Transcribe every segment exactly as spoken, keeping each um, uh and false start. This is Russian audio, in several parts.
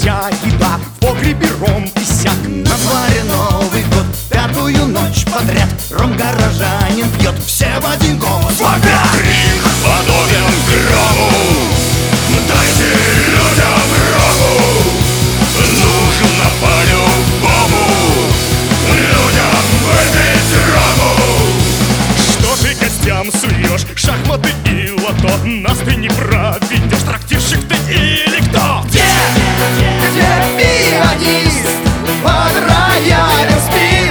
вся еда, в погребе ром иссяк. На дворе Новый год, пятую ночь подряд ром горожанин пьет, все в один голос вопят. Крик подобен грому, дайте людям рому. Нужно по-любому людям выпить рому. Что ты гостям суешь, шахматы и лото? Нас ты не проведешь, трактирщик ты или кто? Где, где пианист под роялем спит?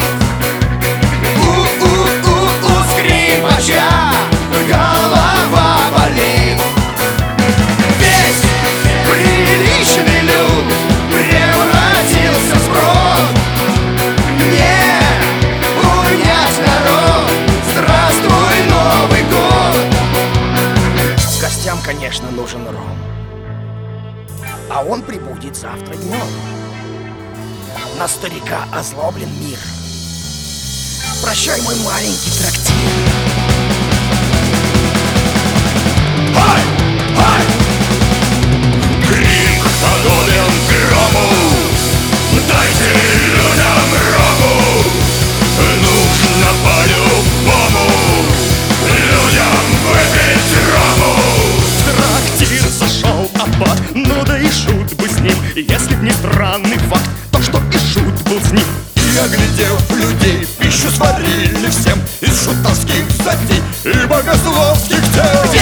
У-у-у-у скрипача голова болит. Весь приличный люд превратился в сброд. Не унять народ, здравствуй, Новый год. Гостям, конечно, нужен ром, а он прибудет завтра днем. На старика озлоблен мир. Прощай, мой маленький трактир. Ай! Ай! Крик подобен грому, дайте людям рому. Нужно по-любому людям выпить рому. В трактир зашел аббат, ну да и шут бы с ним. Если б не странный факт, то что и шут был с ним. И, оглядев людей, пищу сварили всем из шутовских затей и богословских тел.